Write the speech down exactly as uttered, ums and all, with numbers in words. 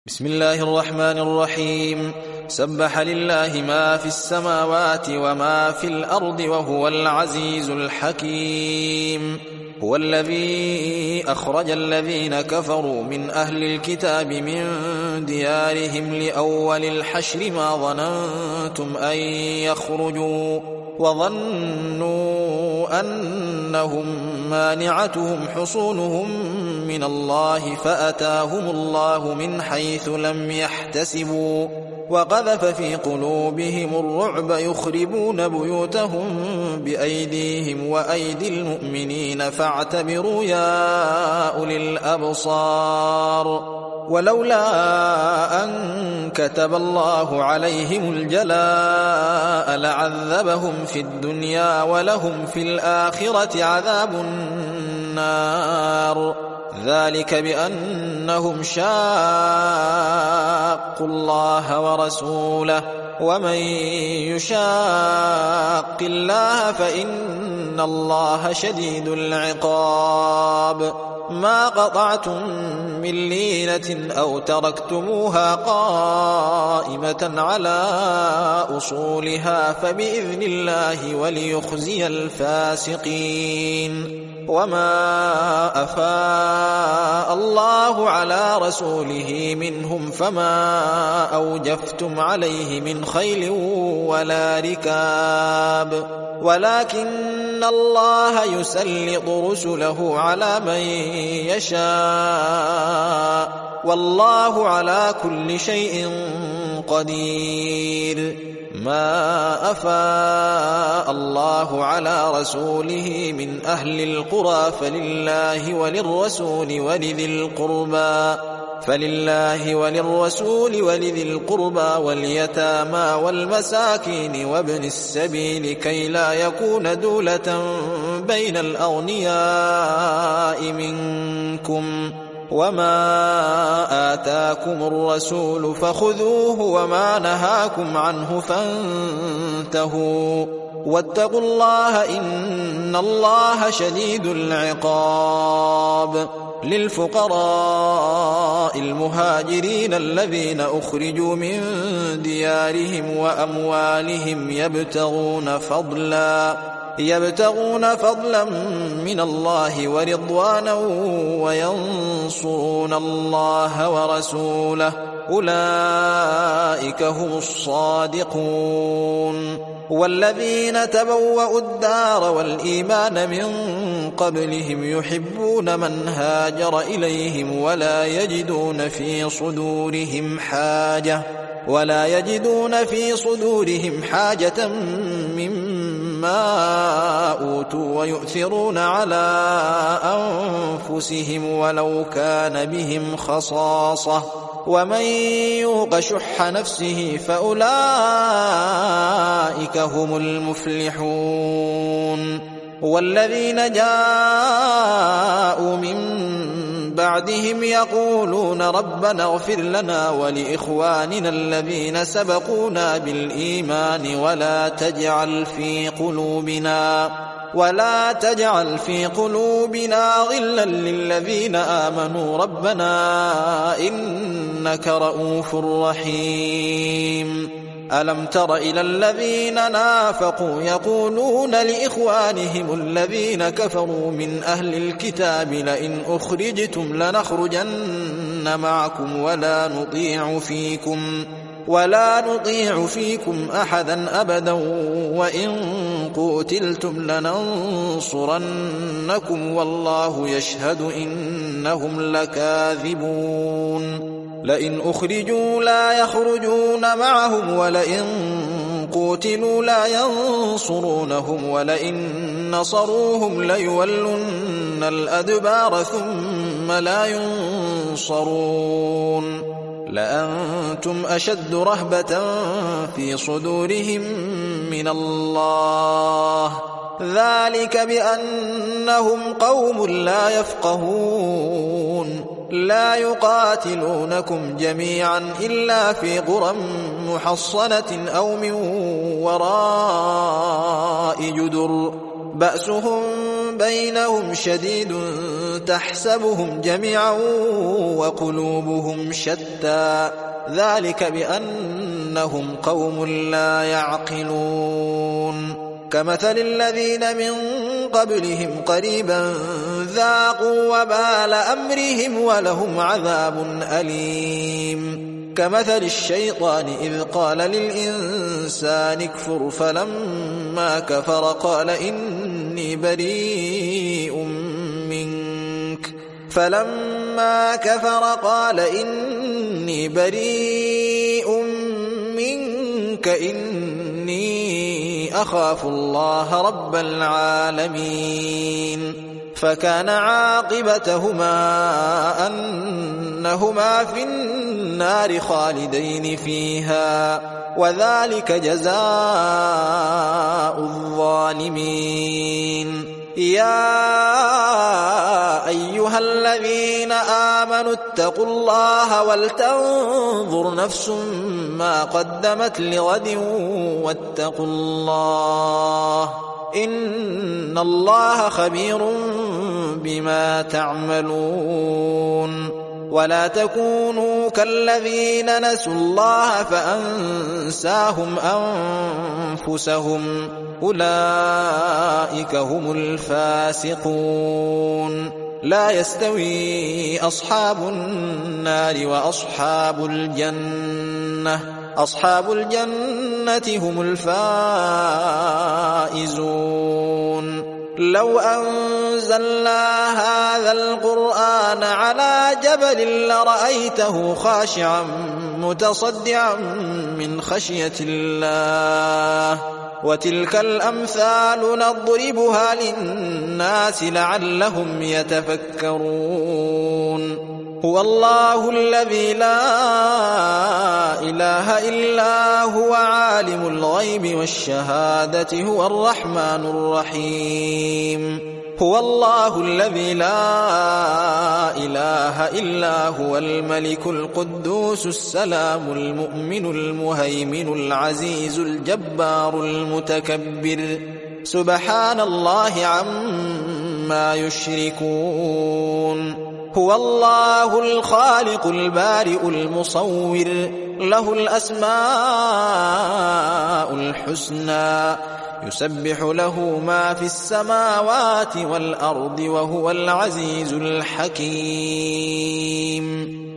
بسم الله الرحمن الرحيم. سبح لله ما في السماوات وما في الأرض وهو العزيز الحكيم. هو الذي أخرج الذين كفروا من أهل الكتاب من ديارهم لأول الحشر ما ظننتم أن يخرجوا وظنوا أنهم مانعتهم حصونهم من الله فأتاهم الله من حيث لم يحتسبوا وقذف في قلوبهم الرعب يخربون بيوتهم بأيديهم وأيدي المؤمنين فاعتبروا يا أولي الأبصار. ولولا أن كتب الله عليهم الجلاء لعذبهم في الدنيا ولهم في الآخرة عذاب النار. ذلك بأنهم شاقوا الله ورسوله ومن يشاق الله فإن الله شديد العقاب. ما قطعتم من لينة أو تركتموها قائمة على أصولها فبإذن الله وليخزي الفاسقين. وما أفاء الله على رسوله منهم فما أوجفتم عليه من خيل ولا ركاب ولكن الله يسلط رسله على من يشاء والله على كل شيء قدير. ما أفاء الله على رسوله من أهل القرى فلله وللرسول ولذي القربى فلله وللرسول ولذي القربى واليتامى والمساكين وابن السبيل كي لا يكون دولة بين الأغنياء منكم. وما آتاكم الرسول فخذوه وما نهاكم عنه فانتهوا واتقوا الله إن الله شديد العقاب. للفقراء المهاجرين الذين أخرجوا من ديارهم وأموالهم يبتغون فضلا يبتغون فضلا من الله ورضوانا وينصرون الله ورسوله أولئك هم الصادقون. والذين تبوأوا الدار والإيمان من قبلهم يحبون من هاجر إليهم ولا يجدون في صدورهم حاجة ولا يجدون في صدورهم حاجة مما أوتوا ويؤثرون على أنفسهم ولو كان بهم خصاصة ومن يوق شح نفسه فأولئك هم المفلحون. والذين جاءوا من بعدهم يقولون ربنا اغفر لنا ولإخواننا الذين سبقونا بالإيمان ولا تجعل في قلوبنا ولا تجعل في قلوبنا غلا للذين آمنوا ربنا إنك رؤوف رحيم. ألم تر إلى الذين نافقوا يقولون لإخوانهم الذين كفروا من أهل الكتاب لئن أخرجتم لنخرجن معكم ولا نطيع فيكم ولا نطيع فيكم أحدا أبدا وإن قوتلتم لننصرنكم والله يشهد إنهم لكاذبون. لئن أخرجوا لا يخرجون معهم ولئن قوتلوا لا ينصرونهم ولئن نصروهم ليولن الأدبار ثم لا ينصرون. لأنتم أشد رهبة في صدورهم من الله ذلك بأنهم قوم لا يفقهون. لا يقاتلونكم جميعا إلا في قرى محصنة أو من وراء جدر بأسهم بينهم شديد تحسبهم جميعا وقلوبهم شتى ذلك بأنهم قوم لا يعقلون كمثل الذين من قبلهم قريبا ذاقوا وبال أمرهم ولهم عذاب أليم كمثل الشيطان إذ قال للإنسان اكفر فلما كفر قال إني بريء منك فلما كفر قال إني بريء منك إني أخاف الله رب العالمين فكان عاقبتهما أنهما في النار خالدين فيها وذلك جزاء الظالمين يا أيها الذين آمنوا اتقوا الله ولتنظر نفس ما قدمت لغد واتقوا الله إن الله خبير بما تعملون ولا تكونوا كالذين نسوا الله فأنساهم أنفسهم أولئك هم الفاسقون لا يستوي أصحاب النار وأصحاب الجنة أصحاب الجنة هم الفائزون لو أنزلنا هذا القرآن على جبل لرأيته خاشعا متصدعا من خشية الله وتلك الأمثال نضربها للناس لعلهم يتفكرون هو الله الذي لا إله إلا هو عالم الغيب والشهادة هو الرحمن الرحيم هو الله الذي لا إله إلا هو الملك القدوس السلام المؤمن المهيمن العزيز الجبار المتكبر سبحان الله عما يشركون هو الله الخالق البارئ المصور له الأسماء الحسنى يسبح له ما في السماوات والأرض وهو العزيز الحكيم